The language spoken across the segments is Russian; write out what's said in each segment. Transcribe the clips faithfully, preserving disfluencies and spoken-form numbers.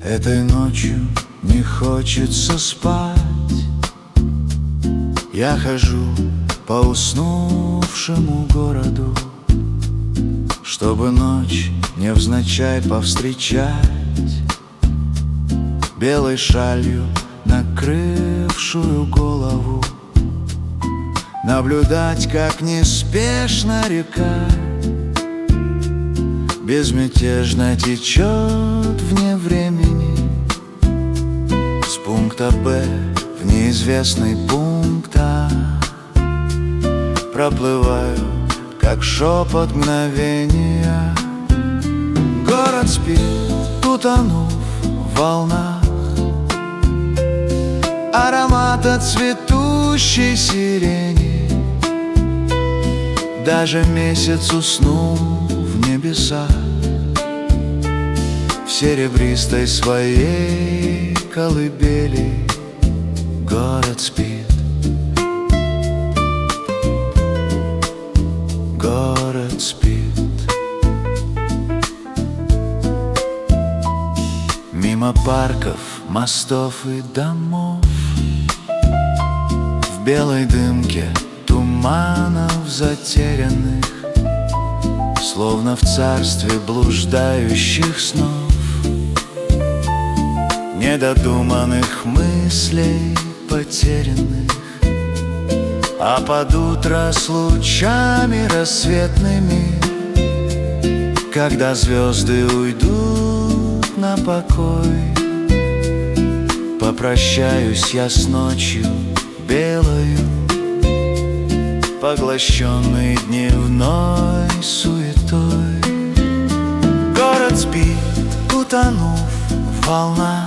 Этой ночью не хочется спать. Я хожу по уснувшему городу, чтобы ночь невзначай повстречать, белой шалью накрывшую голову, наблюдать, как неспешно река безмятежно течет вне времени с пункта Б в неизвестный пункт А. Проплываю, как шепот мгновения. Город спит, утонув в волнах аромата цветущей сирени. Даже месяц уснул в небесах, в серебристой своей колыбели. Город спит, город спит. Мимо парков, мостов и домов, в белой дымке туманов затерянных, словно в царстве блуждающих снов, недодуманных мыслей потерянных. А под утро с лучами рассветными, когда звезды уйдут на покой, попрощаюсь я с ночью белою, поглощенный дневной суетой. Город спит, утонув в волнах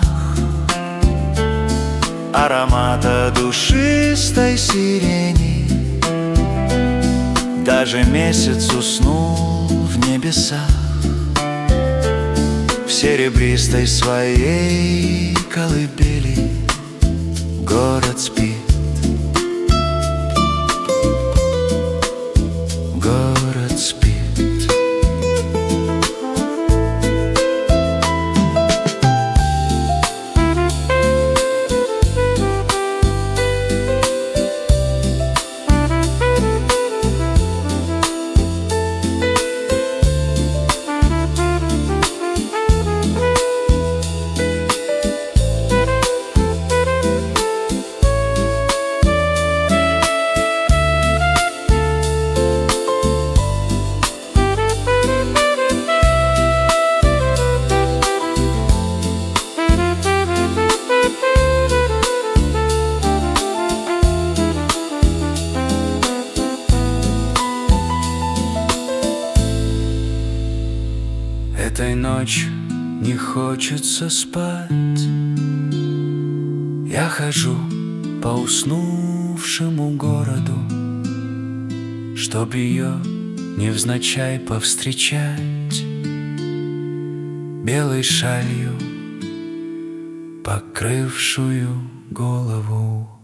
аромата душистой сирени. Даже месяц уснул в небесах, в серебристой своей колыбели. Город спит, город спит. Этой ночью не хочется спать. Я хожу по уснувшему городу, чтоб ее невзначай повстречать, белой шалью покрывшую голову.